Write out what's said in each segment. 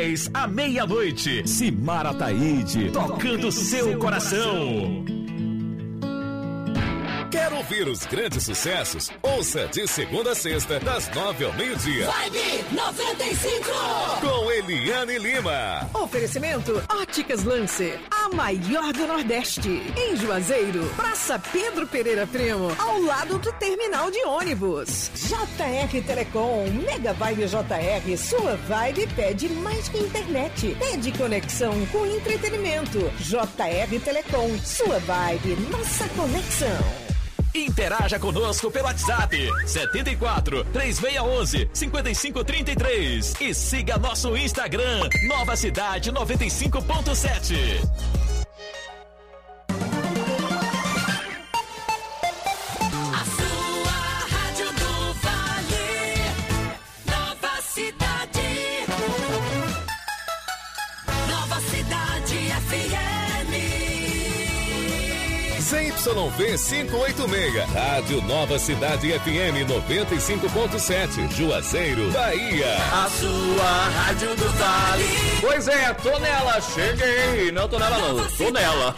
10 à meia-noite. Simar Ataíde, tocando seu coração. Quer ouvir os grandes sucessos? Ouça de segunda a sexta, das 9 ao meio-dia. Vibe 95! Com Eliane Lima. Oferecimento Óticas Lancer, a maior do Nordeste. Em Juazeiro, Praça Pedro Pereira Primo, ao lado do terminal de ônibus. JR Telecom, Mega Vibe JR, sua vibe pede mais que internet. Pede conexão com entretenimento. JR Telecom, sua vibe, nossa conexão. Interaja conosco pelo WhatsApp 74 3611 5533 e siga nosso Instagram Nova Cidade 95.7. A sua rádio do Vale, Nova Cidade. Nova Cidade FM. ZYV 586, Rádio Nova Cidade FM 95.7, Juazeiro, Bahia. A sua rádio do Vale. Pois é, tô nela, cheguei. Não tô nela não, tô nela.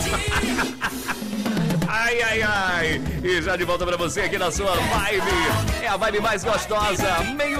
Ai, ai, ai. E já de volta pra você aqui na sua vibe. É a vibe mais gostosa,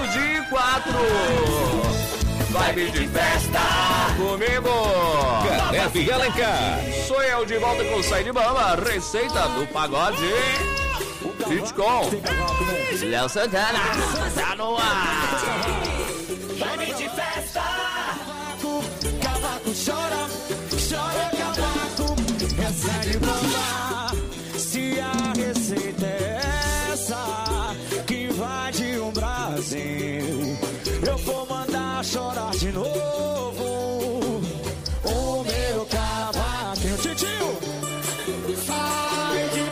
12:04. Vibe de festa comigo. Caleb Alencar. Sou eu de volta com o Sai de Bamba, receita do pagode. Hit com Léo Santana. Tá no ar. Vibe de festa. Cavaco chora, chora cavaco. Essa de bamba. Se a receita é essa que invade o Brasil, eu vou mandar chorar de novo o meu cavaquinho. Titio, sai de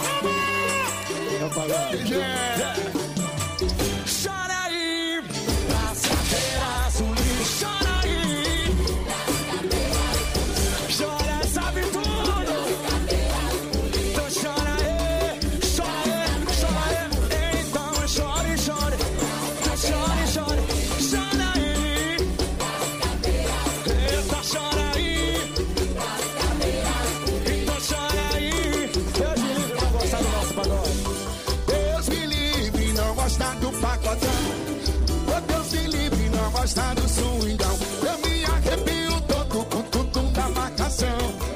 chora aí, braçadeira azul, chora aí, chora, sabe tudo. Então chora aí, chora aí, então chore, chore, então chore, chore, chora aí, eita, chora aí, então chora aí. Deus me livre, não gostar do pagode. Deus me livre, não gostar do pacotão. Oh, Deus me livre, não gostar do swingão. Eu me arrepio todo com tudo da marcação.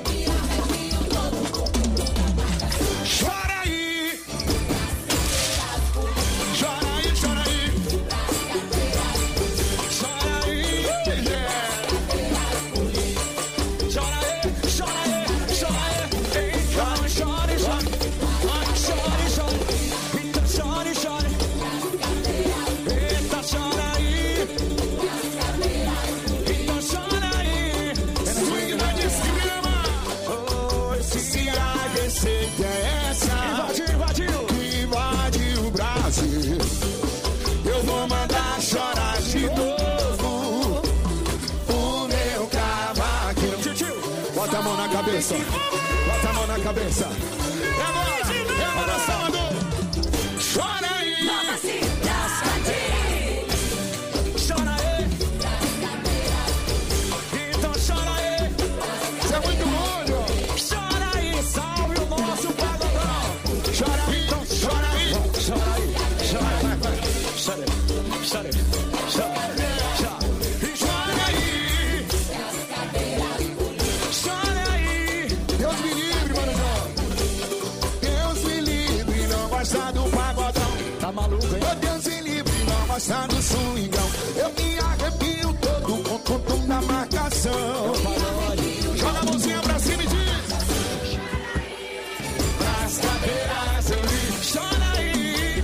Chora aí, chora aí, chora aí, chora aí, chora aí, chora aí, chora aí, então chore, chore, chore, chore, então chore, chore, eita, chora aí, então chora aí, swing da desgrama. Oh, se a receita é essa, invadiu, que invade o Brasil, eu vou mandar chorar de novo o meu cavaquinho. Titio, bota a mão na cabeça, bota a mão na cabeça. É agora, sábado. Chora aí, Nova Cidade. chora aí, então chora aí. Isso é muito bom, chora aí, salve o nosso pagodão. Chora aí, então chora aí, chora aí, chora, vai, chora aí, chora aí, chora, e chora aí, chora aí. Deus me livre, mano. Deus me livre, não gosta do pagodão. Tá maluco, hein? Oh, Deus me livre, não gosta do swingão. Eu me arrepio todo com tudo na marcação. Joga a mãozinha pra cima e diz: pras cadeiras eu li. Chora aí,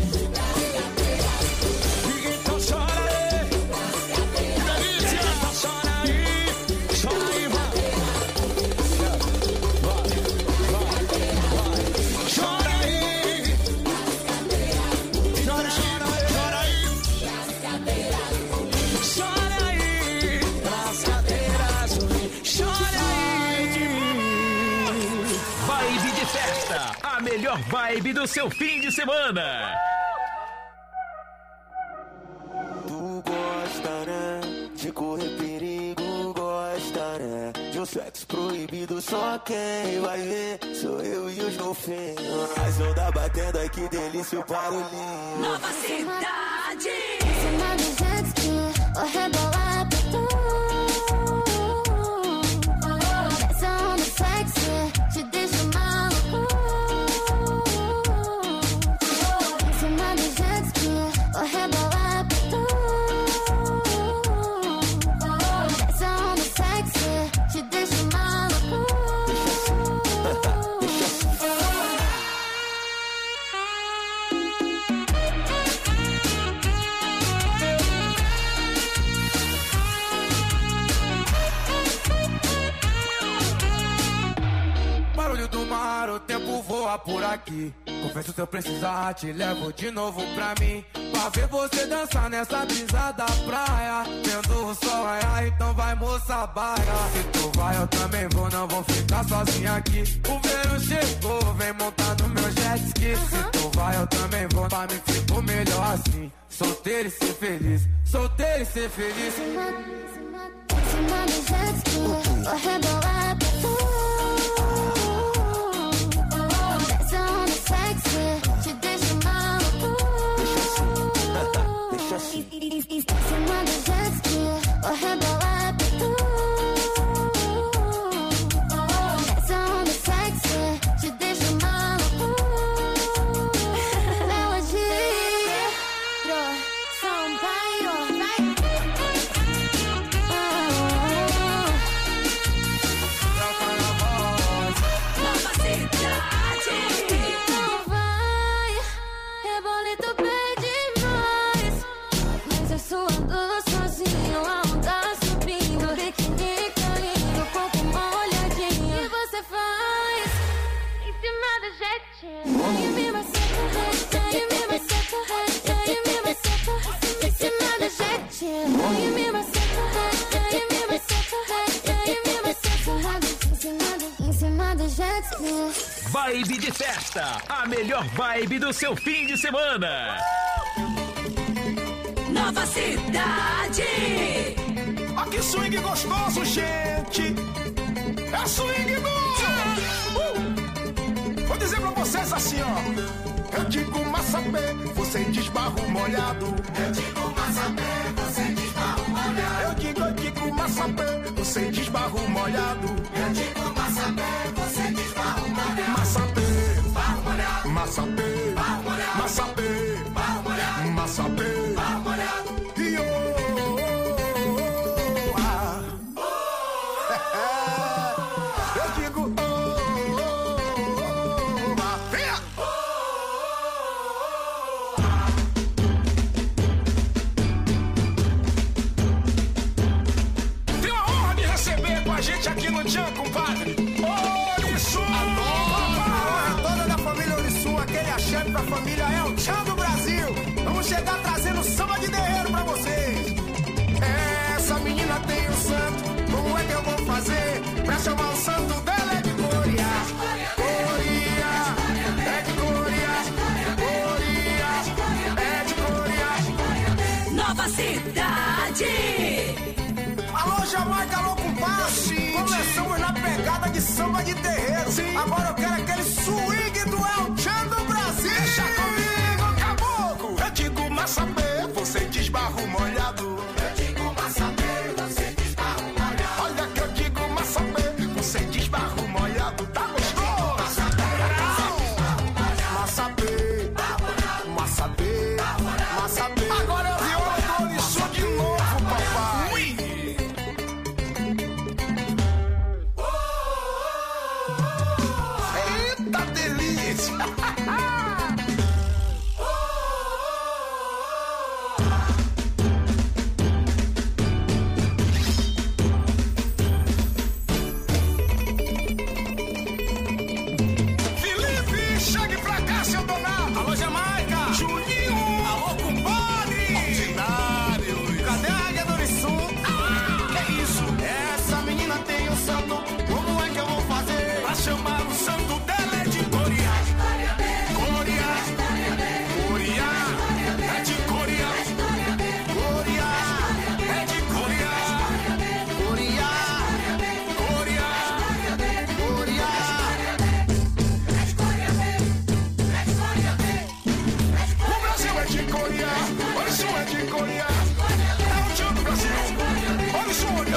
então chora aí, que delícia. Então chora aí, vai, chora aí, chora, chora aí, chora aí, pras cadeiras eu li. Chora aí. Vibe de festa, a melhor vibe do seu fim de semana. Tu gosta, né, de correr perigo, gosta. o sexo proibido, só quem vai ver sou eu e os golfinhos. As ondas batendo, ai que delícia o barulhinho. Nova cidade. Em cima do jet ski, vou rebolar pra tu. Essa onda sexy te deixa maluco. Em cima do jet ski, vou rebolar pra tu. Essa onda sexy te deixa maluco. Barulho do mar, o tempo voa por aqui. Confesso se eu precisar, te levo de novo pra mim. Pra ver você dançar nessa brisa da praia. Vendo o sol raiar, então vai moça baia. Se tu vai eu também vou, não vou ficar sozinho aqui. O verão chegou, vem montar no meu jet ski. Se tu vai eu também vou, pra mim ficou melhor assim. Solteiro e ser feliz, solteiro e ser feliz. Em cima do jet ski, vou rebolar pra tu. Essa onda sexy te deixa maluco. Em cima do jet ski, vou rebolar pra tu. Essa onda sexy te deixa maluco. Melodia, Sampaio, vai. Nova cidade. Então vai, rebolito pede mais. Mas eu suando sozinho, a onda subindo, biquíni caindo, corpo molhadinho. E você faz em cima do jetinho. E me maceta, e me maceta, e me maceta. Em cima do jetinho. E me maceta, e me maceta, e me maceta. Em cima do jet ski. Vibe de festa, a melhor vibe do seu fim de semana. Nova cidade. Ah, que swing gostoso, gente! É swing do... Vou dizer pra vocês assim, ó. Eu digo maçapé, você diz barro molhado. Eu digo maçapé, você diz barro molhado. Eu digo maçapé, você diz barro molhado. Eu digo maçapé, você diz barro molhado. Maçapé, barro molhado. Maçapé, barro molhado. Maçapé, barro molhado. Maçapé, barro molhado. E eu digo venha! Tem a honra de receber com a gente aqui no Tchan, compadre. Ouriçu! A toda da família Ouriçu, aquele axé da família é o Tchan do Brasil. Vamos chegar trazendo samba de terreiro pra vocês. Essa menina tem um santo, como é que eu vou fazer pra chamar o santo dela? É de Coria, Coria, é de Coria, Coria, é de Coria. Nova cidade. Alô, Jamaica, alô, compadre. Começamos na pegada de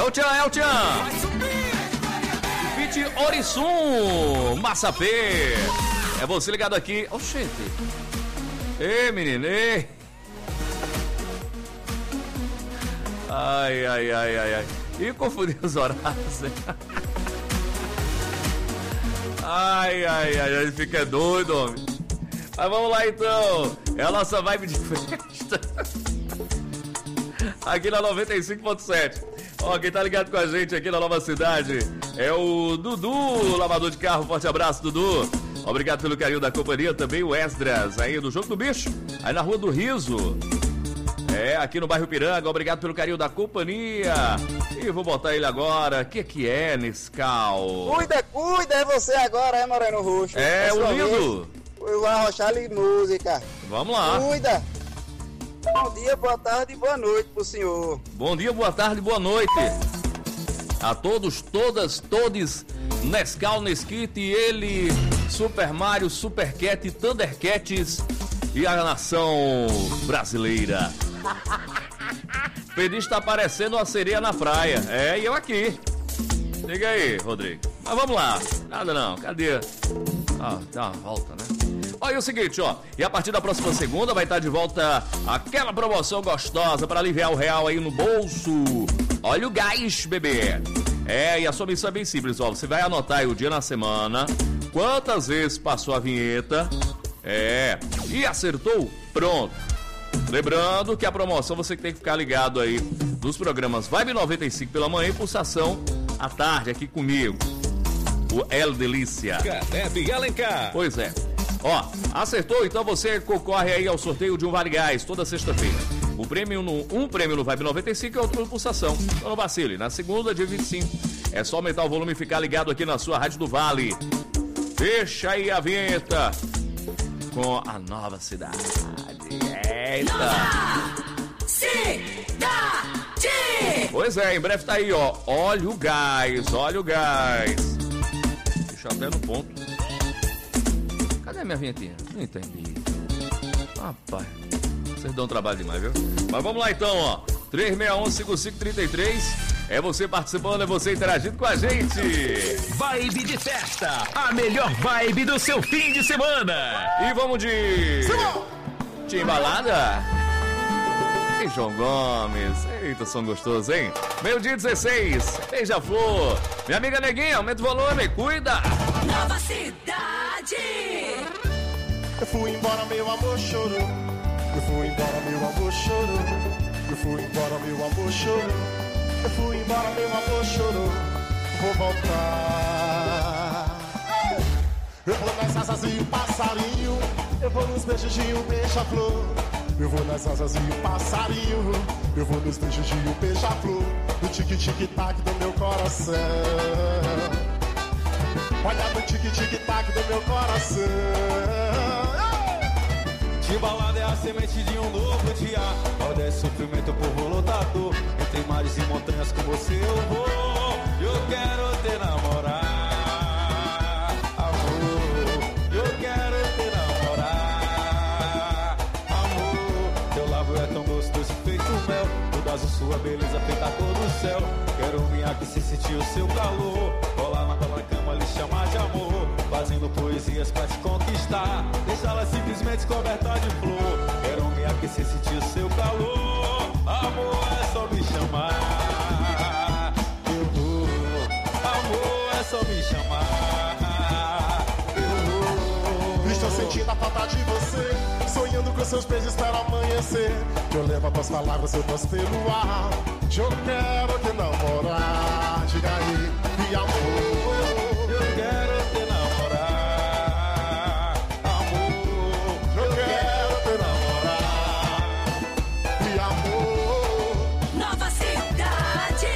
o Tchan. Fit Orisum, Massapê. É você ligado aqui. Oxente. Ei, menino, ei. Ai. Ih, confundi os horários. Ai, ele fica doido, homem. Mas vamos lá então. É a nossa vibe de festa. Aqui na 95.7. Ó, quem tá ligado com a gente aqui na Nova Cidade é o Dudu, lavador de carro. Forte abraço, Dudu. Obrigado pelo carinho da companhia. Também o Esdras, aí do Jogo do Bicho, aí na Rua do Riso. Aqui no bairro Piranga. Obrigado pelo carinho da companhia. E vou botar ele agora. O que é, Nescau? Cuida, é você agora, Moreno Roxo. O lindo. Eu vou arrochar ali música. Vamos lá. Cuida. Bom dia, boa tarde e boa noite pro senhor. Bom dia, boa tarde, boa noite. A todos, todas, todes, Nescau, Nesquite, ele, Super Mario, Super Cat, Thundercats e a nação brasileira. Pediste tá parecendo uma sereia na praia. E eu aqui. Liga aí, Rodrigo. Mas vamos lá. Nada não, cadê? Dá uma volta, né? Olha o seguinte, ó. E a partir da próxima segunda vai estar de volta aquela promoção gostosa para aliviar o real aí no bolso. Olha o gás, bebê. E a sua missão é bem simples, ó. Você vai anotar aí o dia na semana, quantas vezes passou a vinheta, e acertou, pronto. Lembrando que a promoção você tem que ficar ligado aí nos programas Vibe 95 pela manhã e Pulsação à tarde aqui comigo. O El Delícia. Canebe e Alencar. Pois é. Ó, acertou? Então você concorre aí ao sorteio de um Vale Gás toda sexta-feira. Um prêmio no Vibe 95 e outro no Pulsação. Então não vacile. Na segunda, dia 25. É só aumentar o volume e ficar ligado aqui na sua Rádio do Vale. Fecha aí a vinheta com a Nova Cidade. Eita! Nova Cidade! Pois é, em breve tá aí, ó. Olha o gás. Deixa até no ponto. Cadê a minha vinhetinha? Não entendi. Rapaz, vocês dão trabalho demais, viu? Mas vamos lá então, ó. 3611-5533. É você participando, é você interagindo com a gente. Vibe de festa. A melhor vibe do seu fim de semana. E vamos de... Timbalada. E João Gomes. Eita, som gostoso, hein? Meio-dia 16. Beija-flor. Minha amiga Neguinha, aumenta o volume. Cuida. Nova Cidade. Eu fui embora, meu amor chorou. Eu fui embora, meu amor chorou. Eu fui embora, meu amor chorou. Eu fui embora, meu amor chorou. Vou voltar. Eu vou nas asas e o passarinho. Eu vou nos beijos de um beija-flor. Eu vou nas asas e o passarinho. Eu vou nos beijos de um beija-flor. No tique-tique-tac do meu coração. Olha no tique-tique-tac do meu coração. Timbalada é a semente de um novo dia. Olha esse sofrimento, povo lutador. Entre mares e montanhas com você eu vou. Eu quero te namorar, amor. Eu quero te namorar, amor. Teu lábio é tão gostoso, feito mel. Todas a sua beleza feita todo o céu. Quero me aquecer, sentir o seu calor. Rolar na cama, lhe chamar de amor. Fazendo poesias pra te conquistar. Deixá-la simplesmente coberta de flor. Quero me aquecer, sentir o seu calor. Amor, é só me chamar. Eu vou. Amor, é só me chamar. Eu vou. Estou sentindo a falta de você. Sonhando com seus beijos para amanhecer. Que eu levo as tuas palavras, eu posso pelo ar. Eu quero te namorar. Diga aí, e amor. Eu quero te namorar, amor. Eu quero te namorar, e amor. Nova Cidade.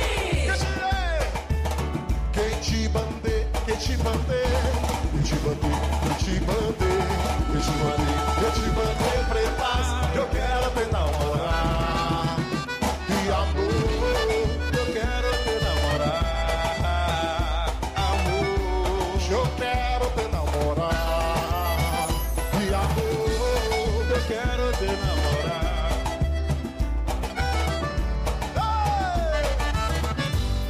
Quem te bandei, quem te bandei. Eu te bandei, eu te bandei. Eu te bandei, eu te bandei pretas. Eu quero te namorar, e amor. eu quero te namorar, amor. Eu quero te namorar, e amor. Eu quero te namorar.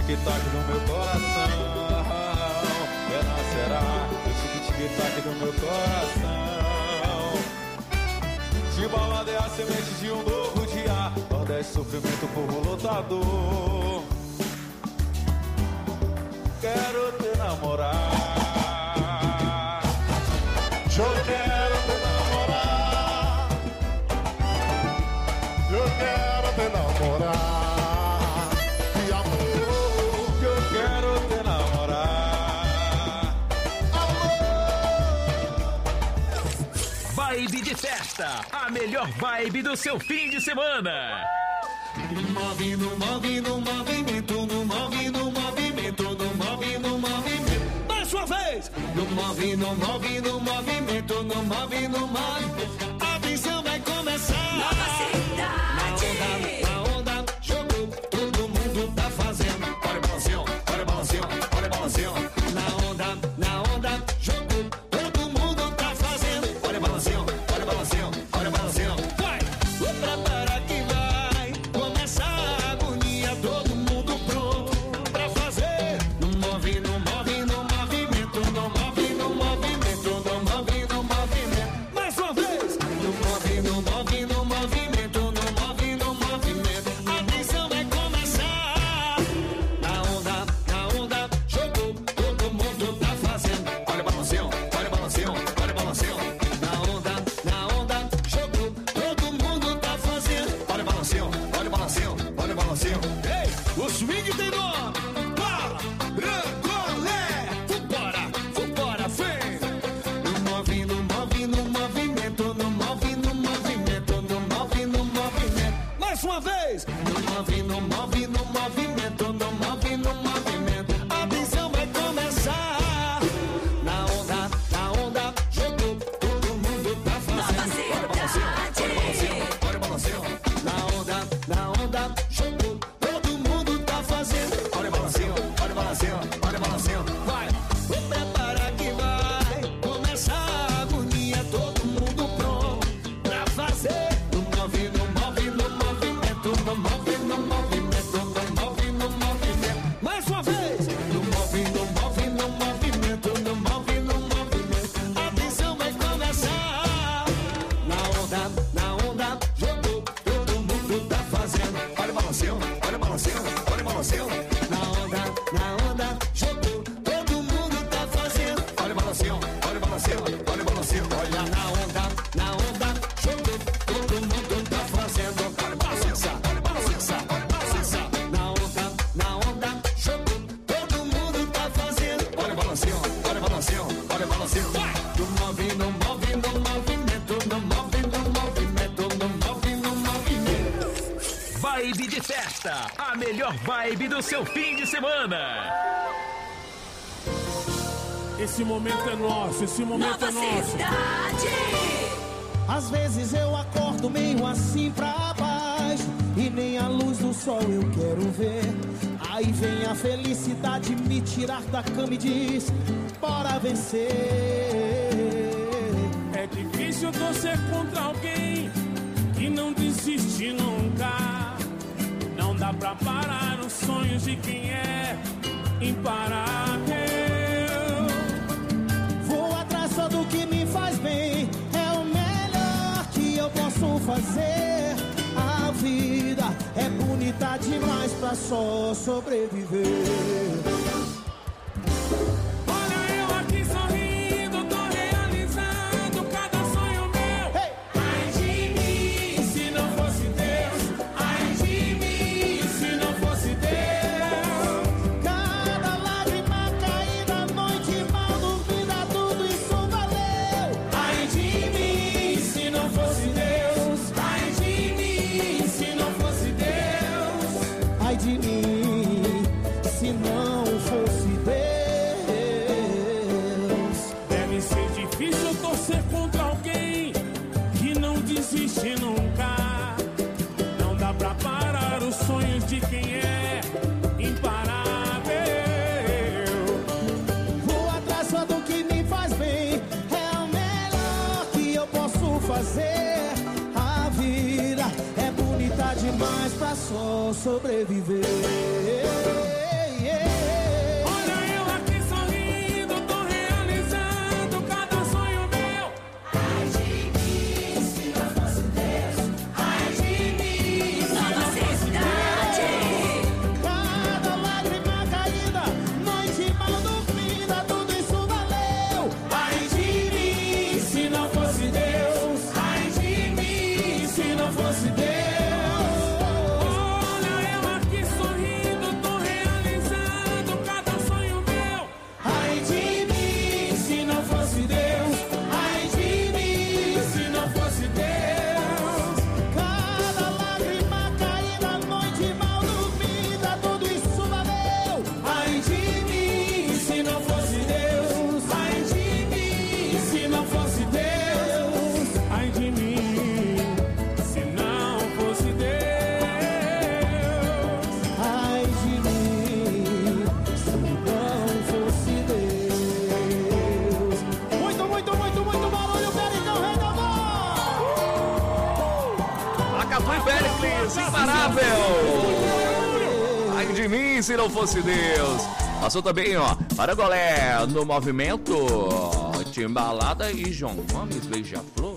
tic-tac no meu coração. Renascerá esse tic-tac no meu coração. Timbaland é a semente de um novo dia. Nordeste, sofrimento, povo lutador. Quero te namorar. Eu quero te namorar. Eu quero te namorar. Que amor, que eu quero te namorar. Amor. Vibe de festa, a melhor vibe do seu fim de semana. Move no movimento, no move no movimento, no move no movimento. Mais uma vez! No move no movimento, no move no movimento. A visão vai começar. Nova cidade. Na onda, jogou, todo mundo tá fazendo. Olha o balancinho, olha o balancinho, olha o balancinho. Na onda, jogou, todo mundo tá fazendo. Olha o balancinho, olha o balancinho, olha o balancinho. Vai! Prepara que vai começar a agonia, todo mundo pronto pra fazer. No move, no move, no movimento, no move, no movimento, no move, no movimento. Mais uma vez. No move, no move, no movimento, no move, no movimento. A tensão vai começar. Na onda, jogou, todo mundo tá fazendo. Olha o balancinho, olha o balancinho, olha o balancinho. Na onda, jogou, todo mundo tá fazendo. Olha o balancinho, olha o balancinho, olha o balancinho. Ei, o swing tem nome. Parangolé. Vambora, vem. No move, no move, no movimento, no move, no movimento, no move, no movimento. Mais uma vez. No move, no move, no movimento, no move, no movimento. A visão vai começar. Na onda, jogou, todo mundo tá fazendo. Olha o balancinho, olha o balancinho, olha o balancinho. Na onda, jogou, todo mundo tá fazendo. Olha o balancinho, olha o balancinho, olha o balancinho. Vai, vou preparar que vai começar a agonia, todo mundo pronto pra fazer. No move, no move, no movimento, no move, no movimento, no move, no movimento. Mais uma vez. No move, no move, no movimento, no move, no movimento. A tensão vai começar. Na onda, jogou, todo mundo tá fazendo. Olha o balancinho, olha o balancinho, olha o balancinho. Na onda, jogou, todo mundo tá fazendo. Olha o balancinho, olha o balancinho, olha o balancinho. Olha na onda, jogou, todo mundo tá fazendo. Olha o balancinho, olha o balancinho, olha o balancinho. Na onda, jogou, todo mundo tá fazendo. Olha o balancinho, olha o balancinho, olha o balancinho. Vai! No move, no move, no movimento, no move, no movimento, no move, no movimento. Vibe de festa, a melhor vibe do seu fim de semana. Esse momento é nosso, esse momento é Nova nosso. cidade. Às vezes eu acordo meio assim pra baixo e nem a luz do sol eu quero ver. Aí vem a felicidade me tirar da cama e diz: bora vencer. É difícil torcer contra alguém que não desiste nunca. Não dá pra parar os sonhos de quem é imparável. Vou atrás só do que me faz bem, é o melhor que eu posso fazer. A vida é bonita demais pra só sobreviver. Olha eu aqui sorrindo, tô realizando cada sonho meu. Hey! Ai de mim, se não fosse Deus. Ai de mim, se não fosse Deus. Cada lágrima caída à noite mal duvida, tudo isso valeu. Ai de mim, se não fosse Deus. Ai de mim, se não fosse Deus. Ai de mim, se não fosse Deus. Deve ser difícil torcer contra alguém que não desiste nunca. Não dá pra parar os sonhos de quem é imparável. Vou atrás só do que me faz bem, é o melhor que eu posso fazer. A vida é bonita demais pra só sobreviver. além de mim se não fosse Deus. Passou também, ó, para Golé, no movimento, Timbalada e João Gomes, Beija-Flor.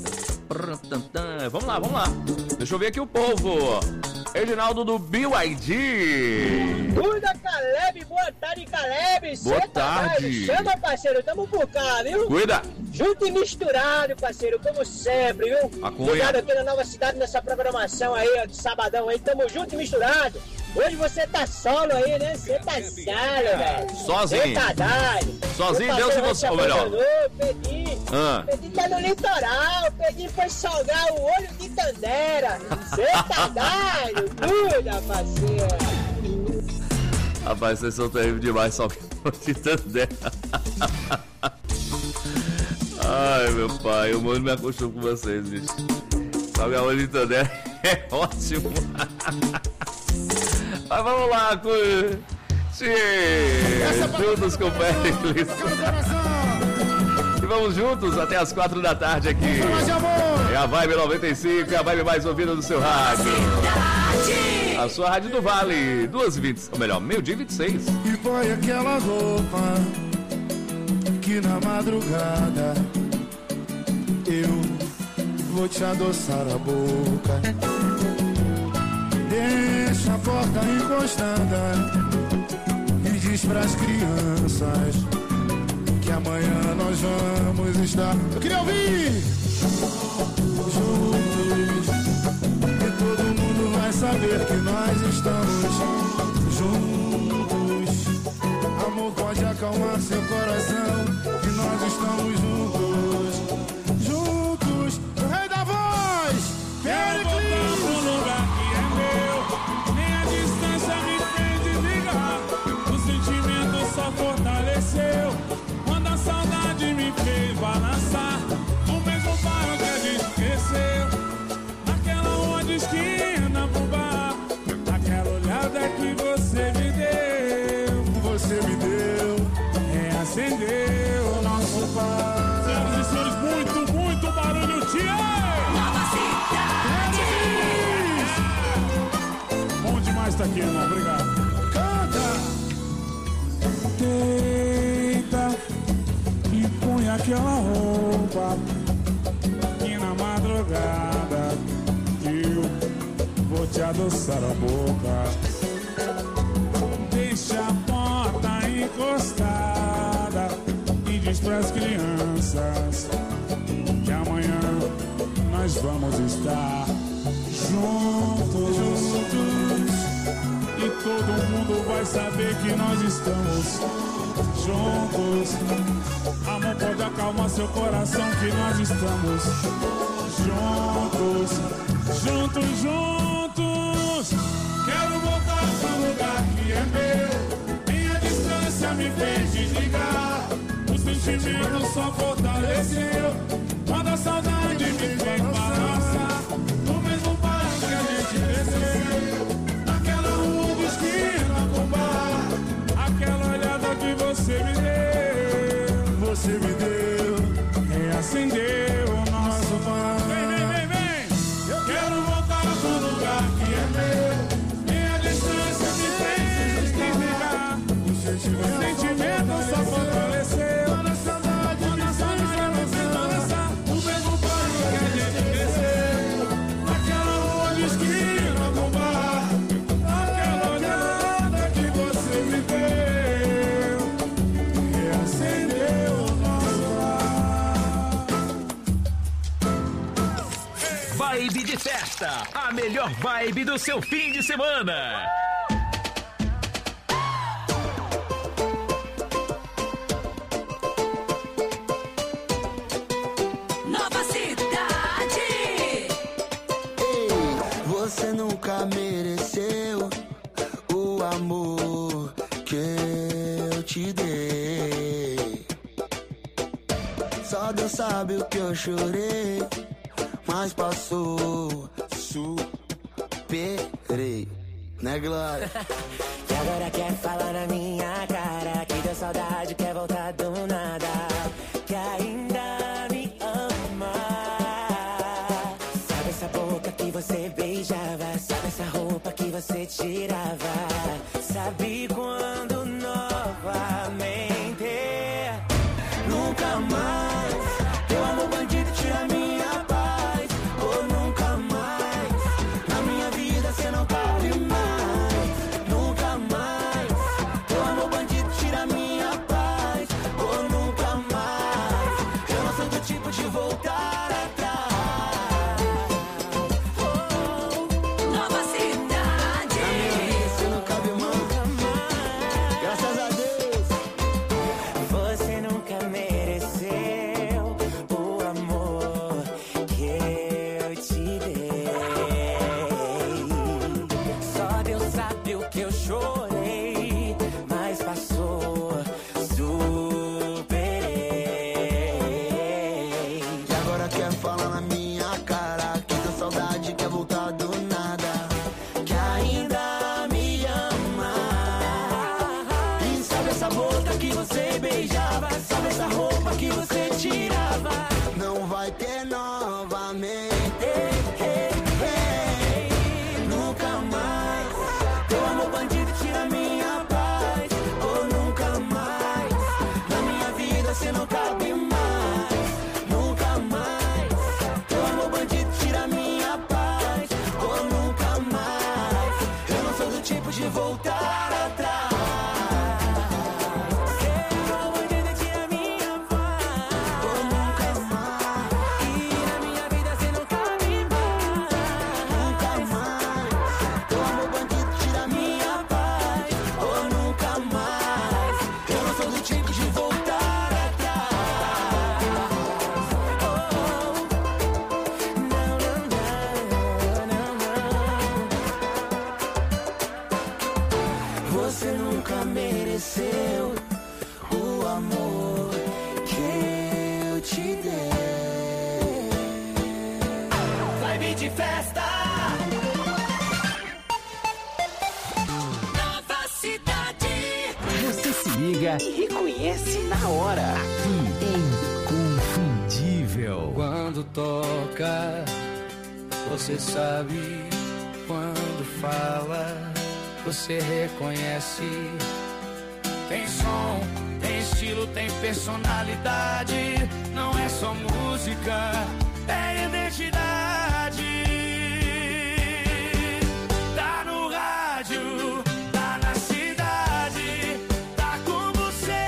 Vamos lá. Deixa eu ver aqui o povo. Reginaldo do BYD. Cuida, Caleb, boa tarde, Caleb. Boa tarde. Chama, parceiro, tamo por cá, viu? Cuida. Junto e misturado, parceiro, como sempre, viu? Obrigado aqui na Nova Cidade, nessa programação aí, ó, de sabadão aí, tamo junto e misturado. Hoje você tá solo aí, né? Você tá solo, velho. Sozinho. Sozinho, Deus e você, ou melhor. Pedinho tá no litoral, Pedinho foi salgar o olho de Tandera. Você tá dado, cuida, parceiro. Rapaz, vocês são terríveis demais, salgar o olho de Tandera. Ai, meu pai, eu mando me acostumo com vocês, bicho. Salgar o olho de Tandera é ótimo. Mas vamos lá, juntos com o Péricles. E vamos juntos até as 4 da tarde aqui. É a Vibe 95, é a Vibe mais ouvida do seu rádio. A sua rádio do Vale, 2h20, ou melhor, 12h26. E põe aquela roupa que na madrugada eu vou te adoçar a boca. Deixa a porta encostada e diz pras crianças que amanhã nós vamos estar. Eu queria ouvir! Juntos, e todo mundo vai saber que nós estamos juntos. Amor, pode acalmar seu coração, que nós estamos juntos. Juntos, o rei da voz, Péricles! Fortaleceu quando a saudade me fez balançar. No mesmo bairro que a gente cresceu, naquela rua de esquina pro bar. Aquela olhada que você me deu, reacendeu o nosso bar. Senhoras e senhores, muito barulho, tia! Nova Cidade! Bom demais tá aqui, irmão, obrigado. Deita e põe aquela roupa que na madrugada eu vou te adoçar a boca. Deixa a porta encostada e diz pras crianças que amanhã nós vamos estar juntos. E todo mundo vai saber que nós estamos juntos. Amor, pode acalmar seu coração, que nós estamos juntos. Quero voltar pro lugar que é meu. Minha distância me fez desligar. O sentimento só fortaleceu quando a saudade me fez balançar. No mesmo bairro que a gente cresceu, esquina com bar, aquela olhada que você me deu, reacendeu o nosso bar. Vem, eu quero voltar pro lugar que é meu. Minha distância me fez desligar. O sentimento só fortaleceu quando a saudade me fez balançar. O mesmo bairro que a gente cresceu, aquela rua de esquina com bar. Vibe de festa, a melhor vibe do seu fim de semana. Nova Cidade. Ei, você nunca mereceu o amor que eu te dei. Só Deus sabe o que eu chorei, mas passou, superei, né, Glória? E agora quer falar na minha cara que deu saudade, quer voltar do nada, que ainda me ama. Sabe essa boca que você beijava, sabe essa roupa que você você tirava. Sabe quando novamente nunca mais teu amor bandido tira minha paz. Ou nunca mais na minha vida cê não cabe mais. Nunca mais teu amor bandido tira minha paz. Ou nunca mais eu não sou do tipo de voltar atrás. Nova cidade. Na minha vida cê não cabe mais. Graças a Deus. Você nunca mereceu o amor que eu te dei. Só Deus sabe o que eu chorei, mas passou, superei. E agora quer falar na minha cara que essa saudade quer voltar do nada, Que ainda me ama. E sabe essa boca que você beijava? Sabe essa roupa que você tirava? não vai ter novamente. Nunca mais teu amor bandido tira minha paz. Ou nunca mais na minha vida cê não cabe mais. Nunca mais teu amor bandido tira minha paz. Ou nunca mais eu não sou do tipo de voltar atrás. Teu amor bandido tira minha paz. Ou nunca mais e na minha vida cê não cabe mais. Nunca mais Teu amor bandido tira minha paz. Ou nunca mais eu não sou do tipo de voltar atrás. Oh, não, não. Você nunca mereceu o amor que eu te dei. Vibe de festa. Nova cidade. Você se liga e reconhece na hora. Aqui em Inconfundível. Quando toca, você sabe. Quando fala, você reconhece. Tem som, tem estilo, tem personalidade. Não é só música, é identidade. Tá no rádio, tá na cidade, tá com você.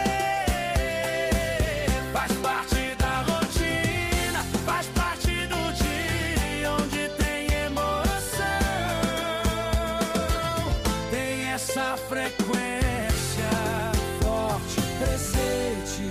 Faz parte da rotina, faz parte do dia onde tem emoção. Tem essa frequência forte, presente,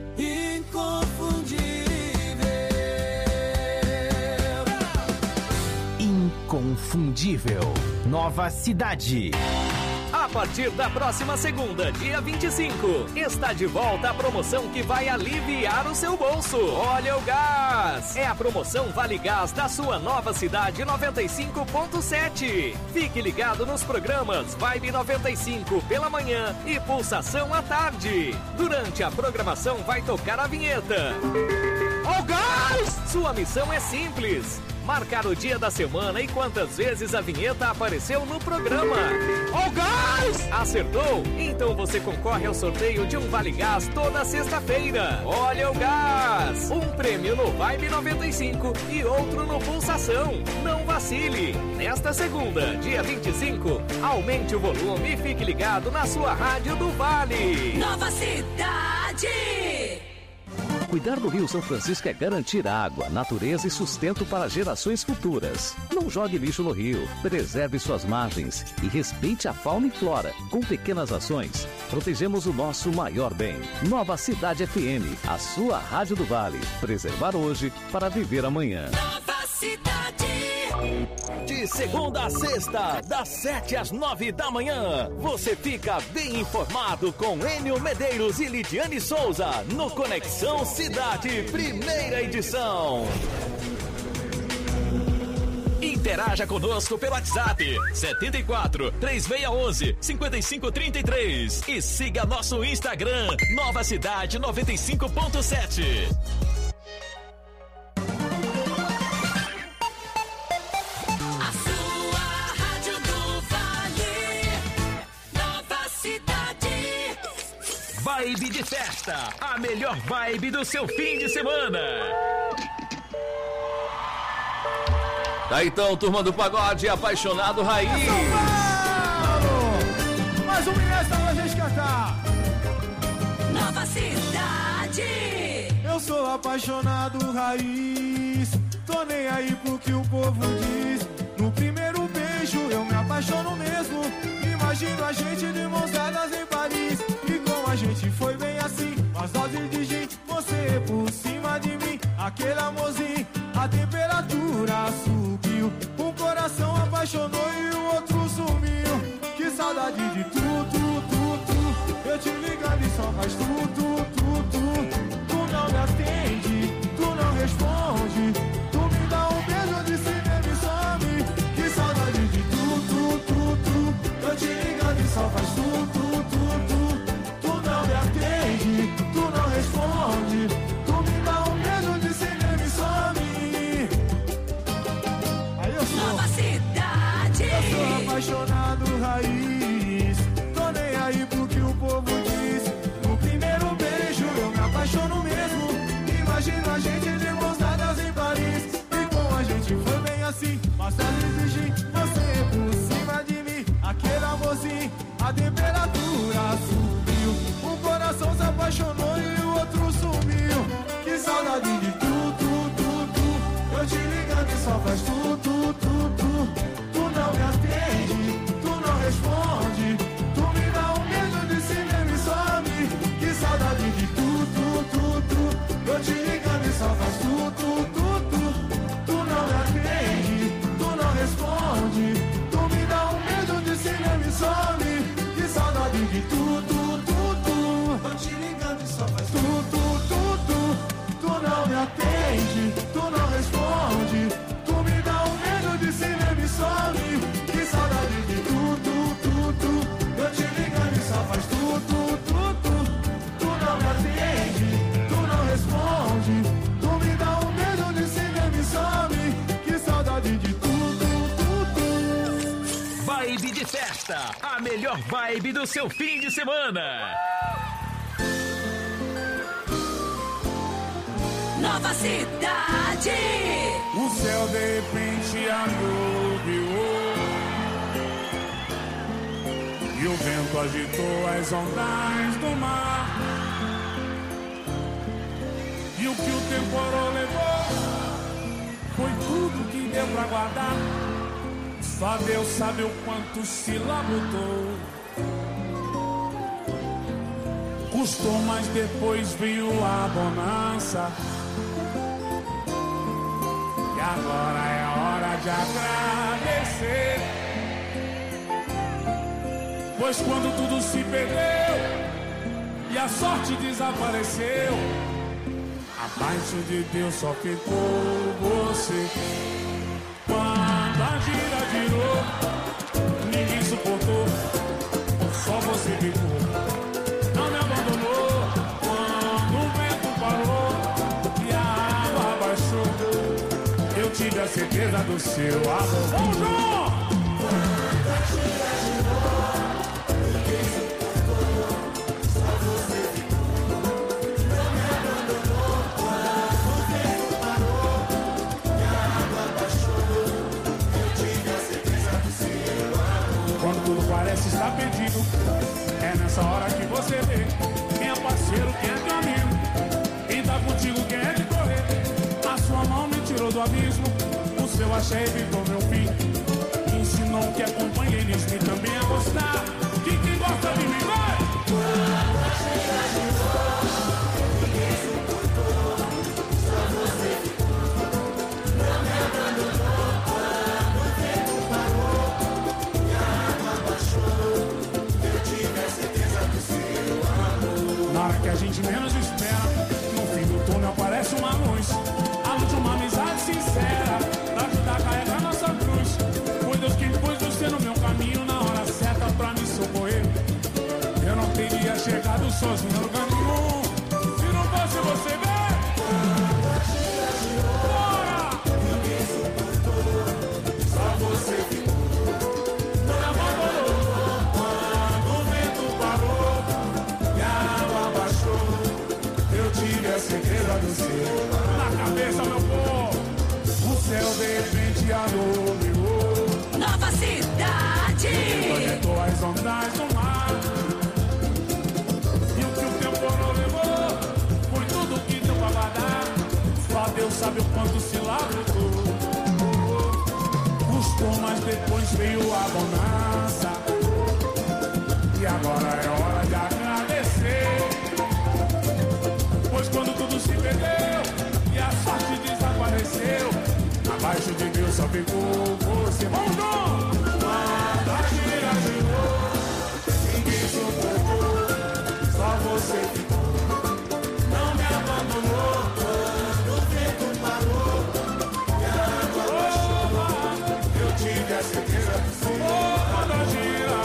Inconfundível. Nova cidade. A partir da próxima segunda, dia 25, está de volta a promoção que vai aliviar o seu bolso. Olha o gás! É a promoção Vale Gás da sua Nova Cidade 95.7. Fique ligado nos programas Vibe 95 pela manhã e Pulsação à tarde. Durante a programação vai tocar a vinheta. Ó o gás! Sua missão é simples: marcar o dia da semana e quantas vezes a vinheta apareceu no programa. Ó o gás! Acertou? Então você concorre ao sorteio de um Vale Gás toda sexta-feira. Olha o gás! Um prêmio no Vibe 95 e outro no Pulsação. Não vacile! Nesta segunda, dia 25, aumente o volume e fique ligado na sua rádio do Vale. Nova cidade. Cuidar do Rio São Francisco é garantir água, natureza e sustento para gerações futuras. Não jogue lixo no rio, preserve suas margens e respeite a fauna e flora. Com pequenas ações, protegemos o nosso maior bem. Nova Cidade FM, a sua rádio do Vale. Preservar hoje para viver amanhã. Nova cidade. De segunda a sexta, das 7 às 9 da manhã, você fica bem informado com Enio Medeiros e Lidiane Souza no Conexão Cidade, primeira edição. Interaja conosco pelo WhatsApp 74 3611 5533 e siga nosso Instagram Nova Cidade 95.7. A sua rádio do Vibe de festa, a melhor vibe do seu fim de semana. Tá então, turma do pagode, apaixonado raiz. Mais um milésimo pra gente cantar. Nova Cidade. Eu sou apaixonado raiz, tô nem aí pro que o povo diz. No primeiro beijo eu me apaixono mesmo. Imagino a gente de mãos dadas em Paris. E como a gente foi bem assim, as doses de gin, você por cima de mim, aquele amorzinho, a temperatura subiu. Um coração apaixonou e o outro sumiu. Que saudade de tu. Eu te ligando e só faz tu. Tu não me atende, tu não responde. Tu me dá um beijo de cinema e some. Que saudade de tu. Eu te ligando e só faz tu. Tu não me atende, tu não responde. Tu me dá um beijo de cinema e some. Aí eu sou Nova Cidade. Eu sou apaixonado raiz, tô nem aí pro que o povo diz. No primeiro beijo eu me apaixono mesmo. Imagino a gente de mãos dadas em Paris. E como a gente foi bem assim, mas a exigir você por cima de mim, aquele amorzinho, a temperatura subiu. Um coração se apaixonou e o outro sumiu. Que saudade de tu. Eu te ligando e só faz tu. Tu não me atende, tu não responde. Tu me dá um beijo de cinema e some. Que saudade de tu. Eu te ligando e só faz tu. Tu não me atende, tu não responde. Tu me dá um beijo de cinema e some. Que saudade de tu. Eu te ligando e só faz tu. Tu não me atende, tu não responde. Tu me dá um beijo de cinema e some. Que saudade de tu. Eu te ligando e só faz tu. Tu não me atende, tu não responde. Tu me dá um beijo de cinema e some. Que saudade de tu. Vibe de festa, a melhor vibe do seu fim de semana. Nova Cidade. O céu de repente anuviou e o vento agitou as ondas do mar. E o que o temporal levou foi tudo que deu pra guardar. Só Deus sabe o quanto se labutou. Custou, mas depois veio a bonança. E agora é hora de agradecer. Pois quando tudo se perdeu e a sorte desapareceu, abaixo de Deus só ficou você. Quando a gira girou, ninguém suportou, só você ficou. Não me abandonou quando o vento parou e a água baixou. Eu tive a certeza do seu amor. Vamos, João! Quando a gira girou, ninguém suportou, só você ficou. Não me abandonou quando o vento parou e a água baixou. Eu tive a certeza do seu amor. Quando tudo parece estar perdido, é nessa hora que você vê quem é parceiro, quem é teu amigo, quem tá contigo, quem é de correr. A sua mão me tirou do abismo, o seu axé evitou meu fim. Me ensinou que é companheirismo e também a gostar de quem gosta de mim, vai! Quando a gira girou, ninguém suportou, só você ficou. Não me abandonou quando o tempo parou e a água baixou. Eu tive a certeza do seu amor. Na hora que a gente menos espera, no fim do túnel aparece uma luz. A luz de uma amizade sincera, pra ajudar a carregar nossa cruz. Foi Deus quem pôs você no meu caminho na hora certa pra me socorrer. Eu não teria chegado sozinho no lugar nenhum se não fosse você, ver. Bora! Ninguém suportou, só você ficou. Não me abandonou quando o vento parou e a água do céu. Na cabeça, meu povo, o céu de repente anunciou. Nova cidade. Conectou as ondas do mar. E o que o temporal levou foi tudo que deu pra guardar. Só Deus sabe o quanto se lamentou. Custou, mas depois veio a bonança. E agora é hora de agradecer. Pois quando tudo se perdeu e a sorte desapareceu, abaixo de Deus só ficou você. Vamos, Dom! Quando a gira girou, ninguém suportou, só você ficou. Não me abandonou, quando o vento parou. E agora eu tive a certeza do Senhor. Quando a gira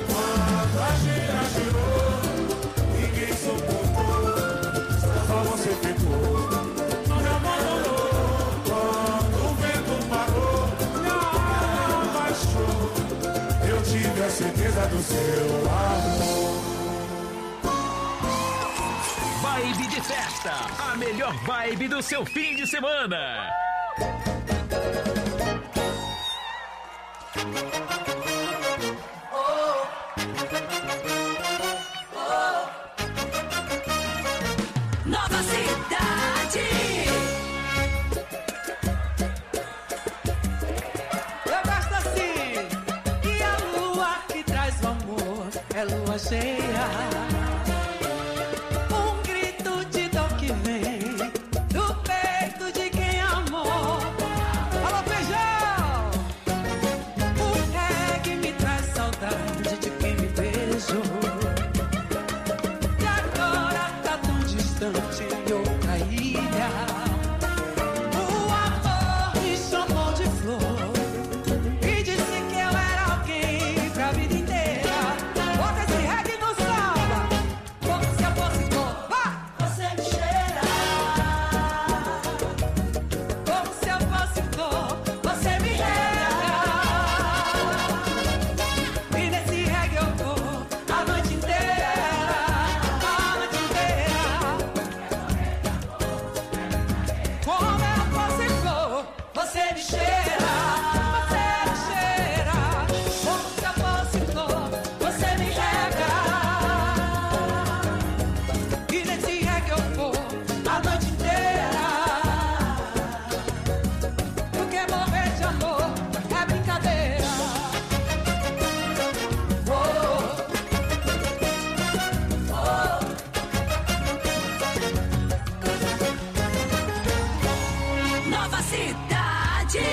girou, ninguém suportou, só você ficou. Não me abandonou, quando o vento parou, minha alma baixou. Eu tive a certeza do seu amor. Vibe de festa, a melhor vibe do seu fim de semana. Nova cidade. Eu gosto assim. E a lua que traz o amor é lua cheia. Um grito de dor que vem do peito de quem amou. Alô, feijão! O reggae me traz saudade de quem me beijou. E agora tá tão distante em outra ilha. O amor me chamou de flor e disse que eu era alguém pra vida inteira. Bota esse reggae no samba, como se eu fosse flor. Você me cheira, como se eu fosse flor. Você me rega, e nesse reggae eu vou a noite inteira, a noite inteira. Como eu fosse flor, você me cheira, como se eu fosse flor, você me rega, e nesse reggae eu vou a noite inteira. Porque morrer de amor é brincadeira. Nova cidade.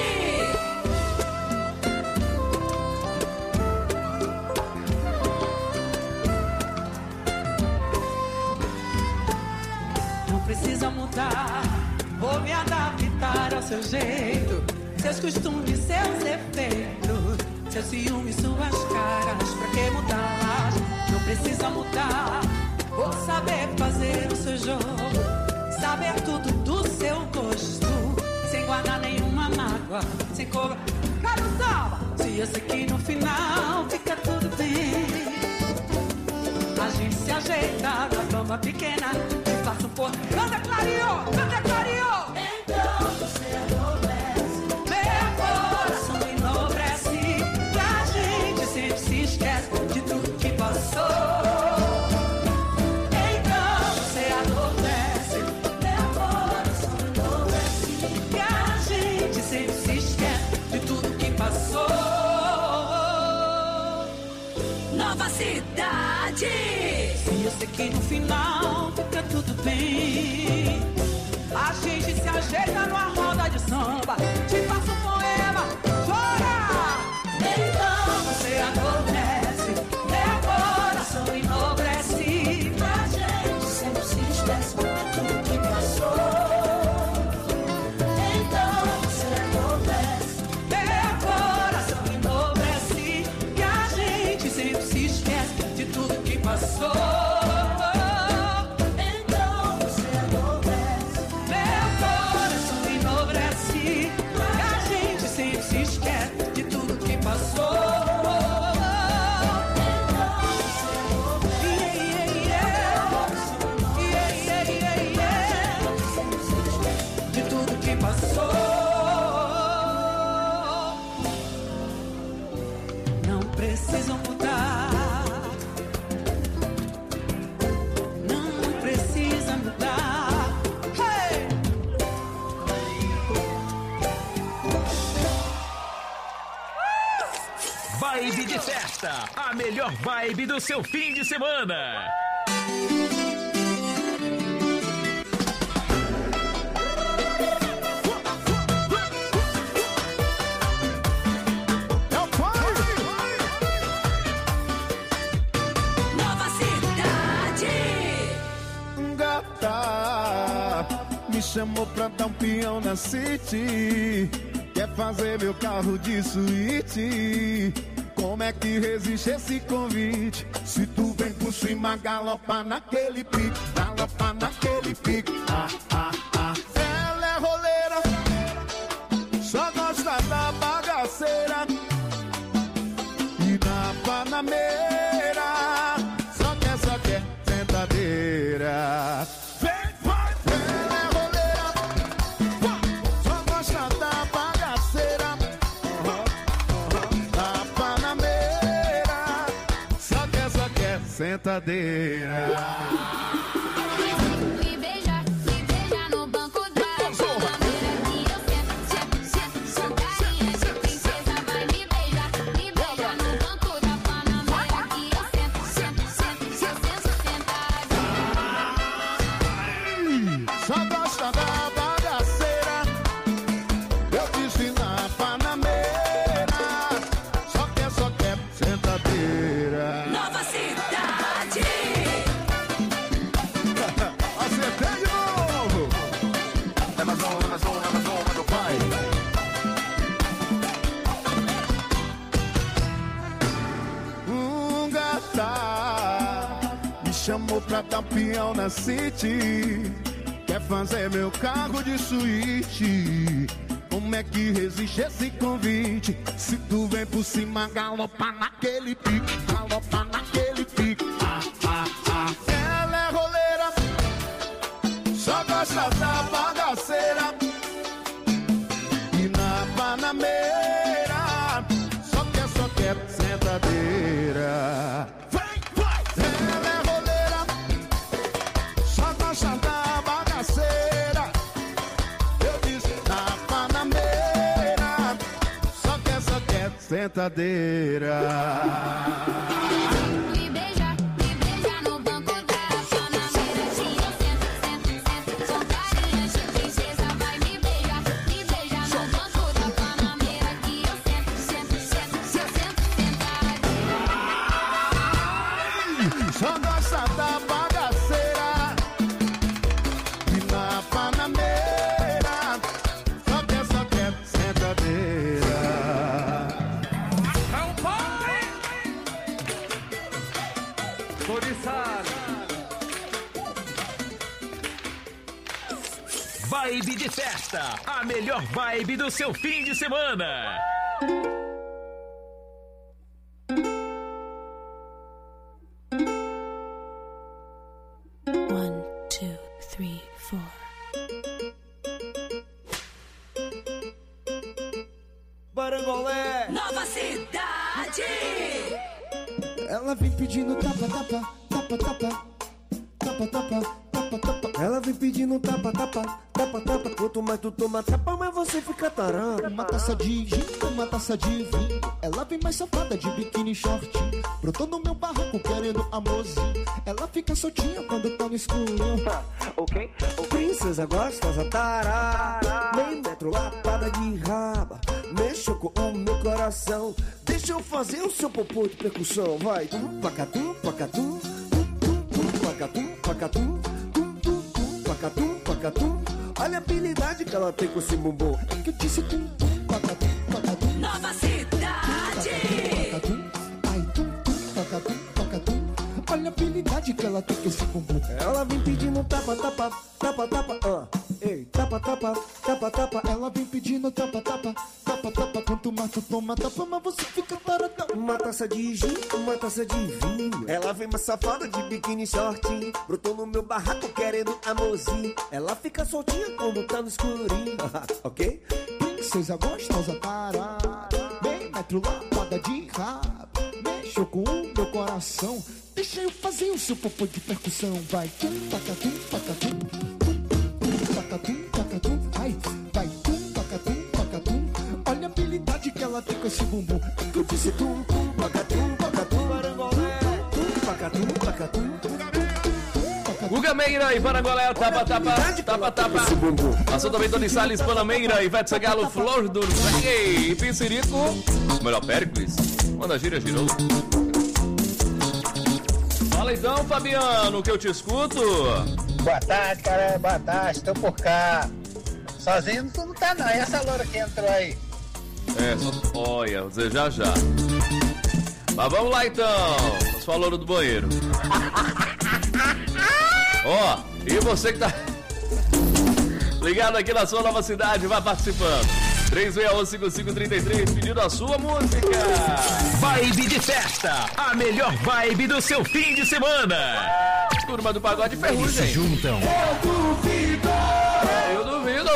Não precisa mudar, vou me adaptar ao seu jeito, seus costumes, seus efeitos, seus ciúmes, suas caras, pra que mudar? Não precisa mudar, vou saber fazer o seu jogo, saber tudo do seu gosto, sem guardar nenhuma mágoa, sem cobrar. Quero samba! Se eu sei que no final fica tudo bem, a gente se ajeita na cama pequena e passa um pouco. Canta clareou, canta clareou. Então você enobrece, meu coração enobrece. A gente sempre se esquece de tudo que passou. Então você adormece, meu coração enobrece. E a gente sempre se esquece de tudo que passou. Nova cidade. E eu sei que no final fica tudo bem, a gente se ajeita numa roda de samba, te passa um poema, chora. Então você adormece, meu coração enobrece. A gente sempre se esquece de tudo que passou. Então você adormece, meu coração enobrece. E a gente sempre se esquece de tudo que passou. Então você adormece, meu coração enobrece. E a gente sempre se esquece de tudo que passou. Então você adormece, melhor vibe do seu fim de semana. Me chamou pra dar um peão na City. Quer fazer meu carro de suíte. Como é que resiste esse convite? Se tu vem por cima, galopa naquele pique. Galopa naquele pique. Ela é roleira, só gosta da bagaceira. E na Panameira só quer sentadeira. Sentadeira. Me beija no banco da Panameira que eu sento, sou carinha de princesa. Vai me beija no banco da Panameira que eu sento, sentadinha. Só gosta da bagaceira. Eu disse na Panameira. Só quer sentadeira. Nova Cidade. Acertei de novo. É mais um, meu pai. Gata me chamou pra dar peão na City. Quer fazer meu carro de suíte. Como é que resiste esse convite? Se tu vem por cima, galopa naquele pique. Galopa naquele pique. Ela é roleira, só gosta da bagaceira. E na Panameira só quer sentadeira. Ela é roleira, só gosta da bagaceira. Eu disse na Panameira só quer sentadeira. Me beija no banco da Panameira que eu sento, sou carinha de princesa. Vai me beija no banco da Panameira que eu sento, sentadinha. Só gosta da bagaceira. E na Panameira só quer sentadeira. Vibe de festa, a melhor vibe do seu fim de semana. One, two, three, four. Barangolé. Nova Cidade. Ela vem pedindo tapa, tapa, tapa, tapa, tapa, tapa, tapa, tapa. Ela vem pedindo tapa, tapa, tapa, tapa. Quanto mais tu toma tapa, mais você fica tarado. Uma taça de gin, uma taça de vinho. Ela vem mais safada de biquíni short. Brotou no meu barraco querendo amorzinho. Ela fica soltinha quando tá no escuro. Ok? Princesa gostosa, tarada. Meio metro lapada de raba. Mexeu com o meu coração. Deixa eu fazer o seu popô de percussão. Vai, pacatum, pacatum, pacatum, pacatum, pacatum, pacatum. Olha a habilidade que ela tem com esse bumbum. É que eu disse tum, pacatum, pacatum. Nova Cidade. Pacatum, ai, pacatum, pacatum. Olha a habilidade que ela tem com esse bumbum. Ela vem pedindo tapa, tapa, tapa, tapa, ei, tapa, tapa, tapa, tapa. Ela vem pedindo tapa, tapa, tapa, tapa. Quanto mais tu toma tapa, mas você fica taradão. Uma taça de gin, uma taça de vinho. Ela vem mais safada de biquíni short. Brotou no meu barraco querendo amorzinho. Ela fica soltinha quando tá no escurinho. Ok? Princesa gostosa, tarada. Bem metro lapada de rabo. Mexeu com o meu coração. Deixa eu fazer o seu popô de percussão. Vai, pacatum, pacatum, pacatum, pacatum. Ai, vai, pacatum, pacatum. Olha a habilidade que ela tem com esse bumbum. É que eu disse tum, pacatum, pacatum. Guga e Parangolé, tapa. Passou também Tony Salles, Panameira, Ivete Sagalo, Flor do Rei, Pincirico, melhor Péricles, manda gira, girou. Fala então, Fabiano, que eu te escuto. Boa tarde, cara, boa tarde, tô por cá. Sozinho tu não tá não, e essa loura que entrou aí? Olha, vou dizer já. Mas vamos lá então, sua loura do banheiro. E você que tá ligado aqui na sua nova cidade, vai participando. 36115533, pedindo a sua música. Vibe de festa, a melhor vibe do seu fim de semana. Turma do Pagode Ferrugem. Eles se juntam. Eu duvido.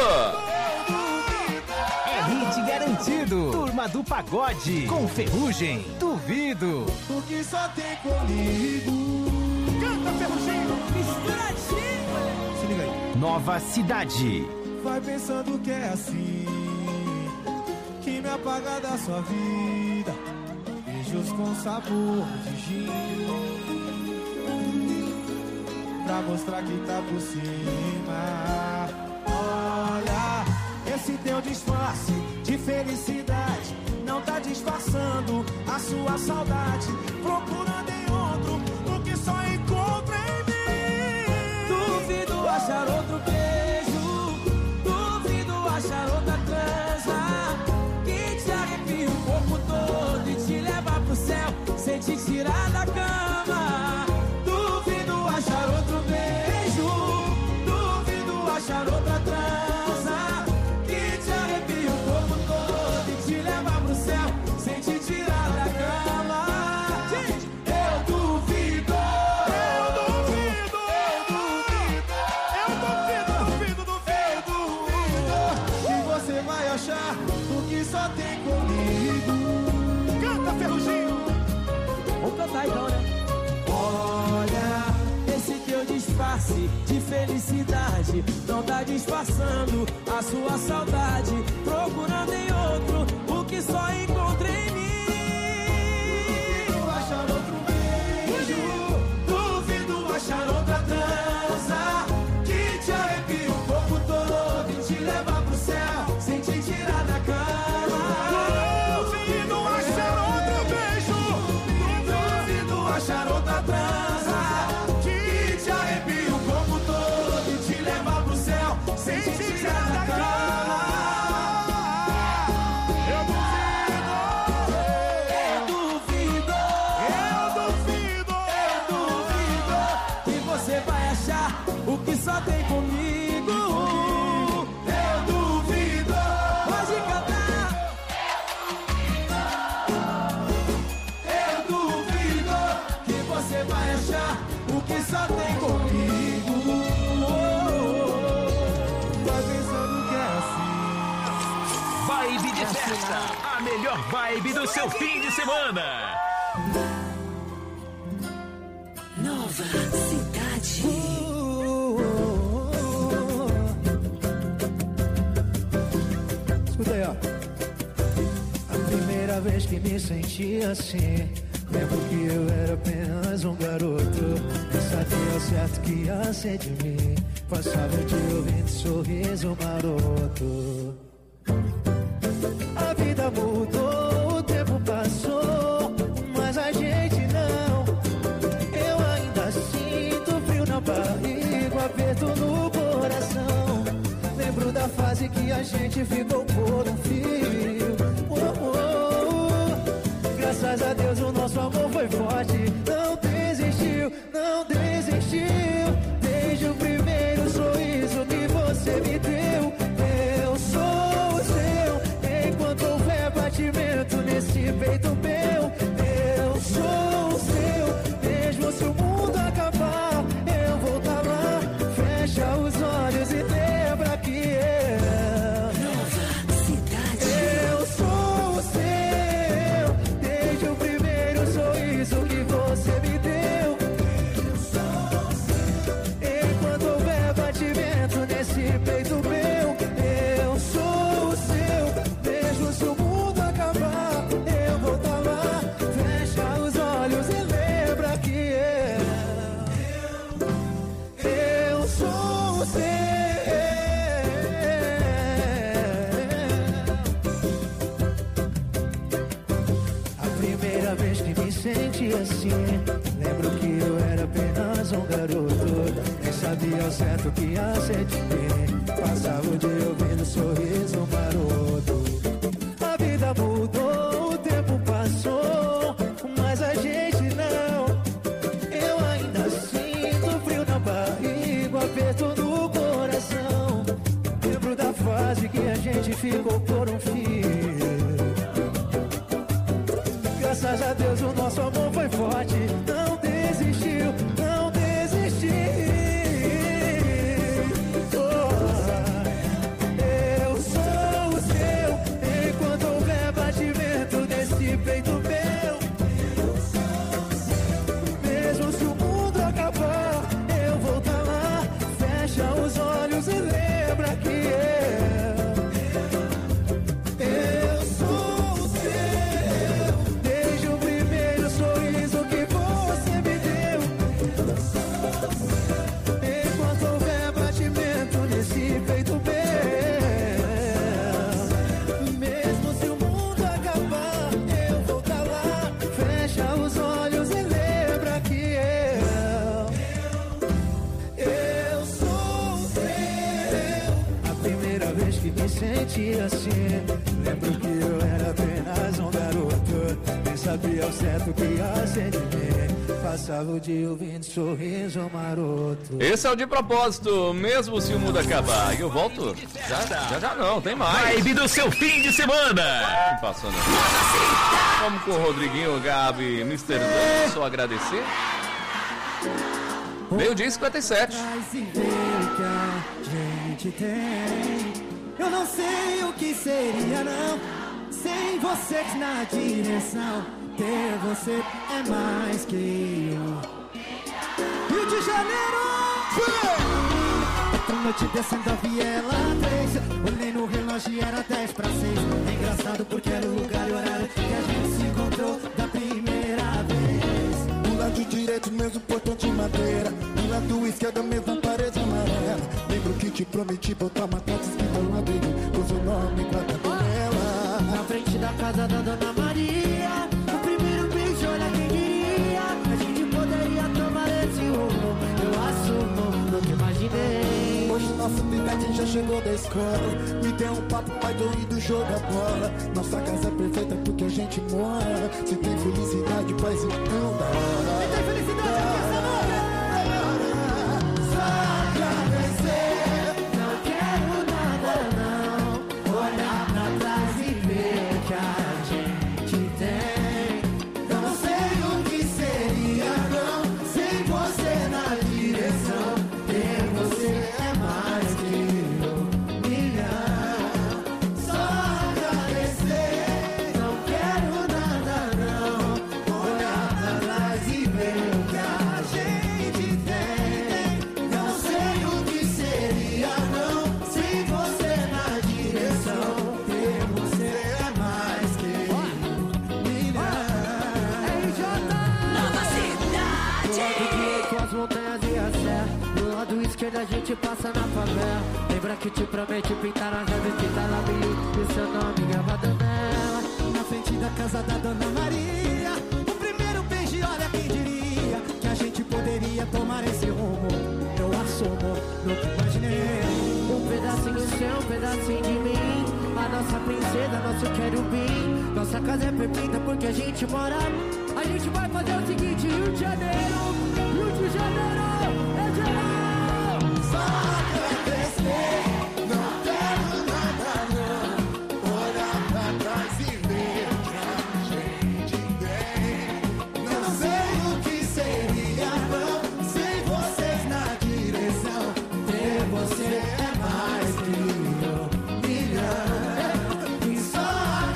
É hit garantido. Turma do Pagode com Ferrugem. Duvido. O que só tem comigo. Canta, Ferrugem. Misturadinho. Se liga aí. Nova Cidade. Vai pensando que é assim, que me apaga da sua vida. Beijos com sabor de gin, pra mostrar que tá por cima. Olha, esse teu disfarce de felicidade não tá disfarçando a sua saudade. Procurando em outro o que só encontra em mim. Duvido achar outro beijo, duvido achar outra transa que te arrepia o corpo todo e te leva pro céu sem te tirar da cama. Duvido achar outro beijo, duvido achar outra transa que te arrepia o corpo todo e te leva pro céu sem te tirar da cama. Eu duvido, que você vai achar o que só tem comigo. Canta, Ferrugem. Vamos cantar então, né? Olha, esse teu disfarce de felicidade não tá disfarçando a sua saudade. Procurando em outro o que só encontra em mim. Duvido achar outro beijo, duvido achar outra transa que te arrepia o corpo todo e te leva pro céu sem te tirar da cama. Duvido achar outro beijo, duvido achar outra transa que te arrepia o corpo todo e te leva pro céu sem te tirar da cama. Eu duvido que você vai achar o que só tem comigo. Eu duvido, pode cantar. Eu duvido que você vai achar o que só tem comigo. Vai pensando que é assim. Vibe de festa, a melhor vibe do seu fim de semana. Nova Cidade. Escuta aí, ó. A primeira vez que me senti assim, lembro que eu era apenas um garoto. Nem sabia ao certo que ia ser de mim. Passava o dia ouvindo sorriso maroto. A vida mudou, o tempo passou, mas a gente não. Eu ainda sinto frio na barriga, um aperto no coração. Lembro da fase que a gente ficou por um fio. Graças a Deus o nosso amor foi forte. Não desistiu, não desistiu. Desde o primeiro sorriso que você me deu. Eu sou o seu, enquanto houver batimento nesse peito meu. Eu sou o seu, mesmo se o mundo acabar, eu vou estar lá. Fecha os olhos e lembra que eu assim. Lembro que eu era apenas um garoto, nem sabia ao certo que ia ser de mim. Passava o dia ouvindo sorriso maroto. A vida mudou, o tempo passou, mas a gente não. Eu ainda sinto frio na barriga, aperto no coração. Lembro da fase que a gente ficou por um fio. Graças a Deus o nosso amor foi forte, não desistiu, não desistiu. Eu sou o seu, enquanto houver batimento desse peito meu. Mesmo se o mundo acabar, eu vou tá lá. Fecha os olhos e lembra que eu sou o seu, desde o primeiro sorriso que você me deu. Enquanto houver batimento nesse peito meu. Mesmo se o mundo acabar, eu vou tá lá. Fecha os olhos e lembra que eu sou o seu. A primeira vez que me senti assim, lembro que eu era apenas um garoto, nem sabia ao certo que ia ser de mim. Passava o dia ouvindo sorriso maroto. Esse é o De Propósito, mesmo se o mundo acabar. E eu volto já não, tem mais. Vibe do seu fim de semana. Que passou, né? Vamos com o Rodriguinho, Gabi, Mr. Dan, só agradecer. Meio-dia e 57. Traz e vê o que a gente tem. Eu não sei o que seria não, sem você na direção. Ter você é mais que eu. Rio de Janeiro! Outra noite descendo a Viela 3. Olhei no relógio e era 10 para 6. É engraçado porque era o lugar e o horário que a gente se encontrou da primeira vez. Do lado direito, mesmo portão de madeira. Do lado esquerdo, mesma parede amarela. Lembro que te prometi botar uma carta escrita lá dentro, com seu nome guardado nela. Na frente da casa da Dona Maria, o primeiro beijo, olha quem diria. A gente poderia tomar esse rumo. Eu assumo, nunca imaginei. Hoje nosso pivete já chegou da escola. Me deu um papo mais doido, joga bola. Nossa casa é perfeita porque a gente mora. Se tem felicidade, paz e não dá. Se tem felicidade, aqui essa noite. Só agradecer. Não quero nada não. Olhar pra trás e ver que a gente tem. Não sei o que seria não, sem você na direção. Ter você é mais que um milhão. Só agradecer. Não quero nada não. Olhar pra trás e ver o que a gente tem. Não sei o que seria não, sem você na direção. Ter você é mais que um milhão. Nova cidade. Com as montanhas e a serra. Do lado esquerdo a gente passa na favela. Lembra que te prometi pintar as árvores que tá lá e o seu nome gravado nela. Na frente da casa da Dona Maria, o primeiro beijo, olha quem diria que a gente poderia tomar esse rumo. Eu assumo, nunca imaginei. Um pedacinho seu, um pedacinho de mim. A nossa princesa, nosso querubim. Nossa casa é perfeita porque a gente mora. A gente vai fazer o seguinte, Rio de Janeiro, Rio de Janeiro, é geral. Só agradecer. Não quero nada não. Olhar pra trás e ver o que a gente tem. Não sei o que seria não, sem vocês na direção. Ter você é mais que um milhão. E só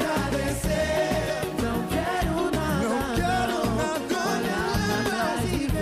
agradecer. Não quero nada, Não quero nada. olhar pra trás e ver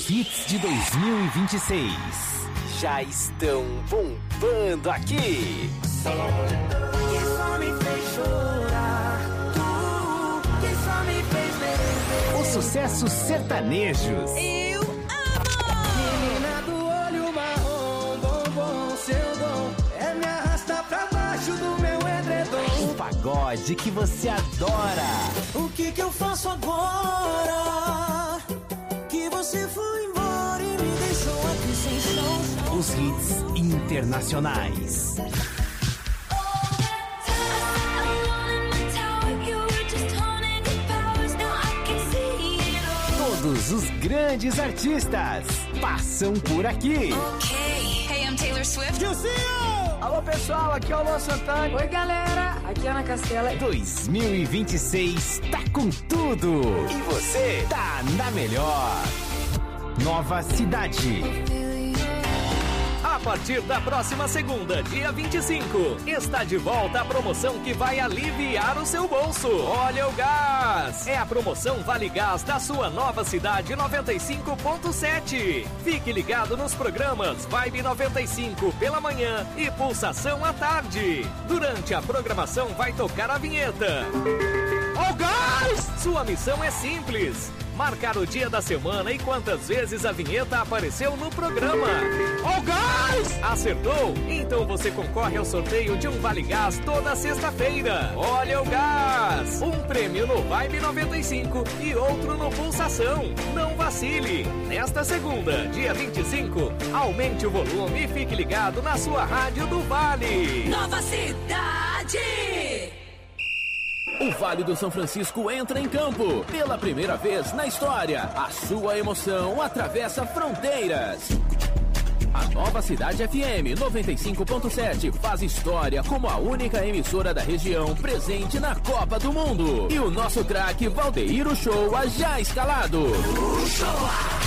Os hits de 2026 já estão bombando aqui. Que só me fez chorar, que só me fez beber. Os sucessos sertanejos. Eu amo! Menina do olho marrom, bombom, seu dom é me arrastar pra baixo do meu edredom. O pagode que você adora. O que eu faço agora? Que você foi embora e me deixou aqui sem chão. Os hits internacionais. Todos os grandes artistas passam por aqui. Hey, I'm Taylor Swift. Alô, pessoal, aqui é o Luan Santana. Oi, galera, aqui é Ana Castela. 2026 tá com tudo. E você tá na melhor. Nova Cidade. A partir da próxima segunda, dia 25, está de volta a promoção que vai aliviar o seu bolso. Olha o gás! É a promoção Vale Gás da sua Nova Cidade 95.7. Fique ligado nos programas Vibe 95 pela manhã e Pulsação à tarde. Durante a programação vai tocar a vinheta. Ó o gás! Sua missão é simples: marcar o dia da semana e quantas vezes a vinheta apareceu no programa. Ó o gás! Acertou? Então você concorre ao sorteio de um Vale Gás toda sexta-feira. Olha o gás! Um prêmio no Vibe 95 e outro no Pulsação. Não vacile! Nesta segunda, dia 25, aumente o volume e fique ligado na sua rádio do Vale. Nova Cidade! O Vale do São Francisco entra em campo. Pela primeira vez na história, a sua emoção atravessa fronteiras. A Nova Cidade FM 95.7 faz história como a única emissora da região presente na Copa do Mundo. E o nosso craque Valdeir Uchoa já escalado.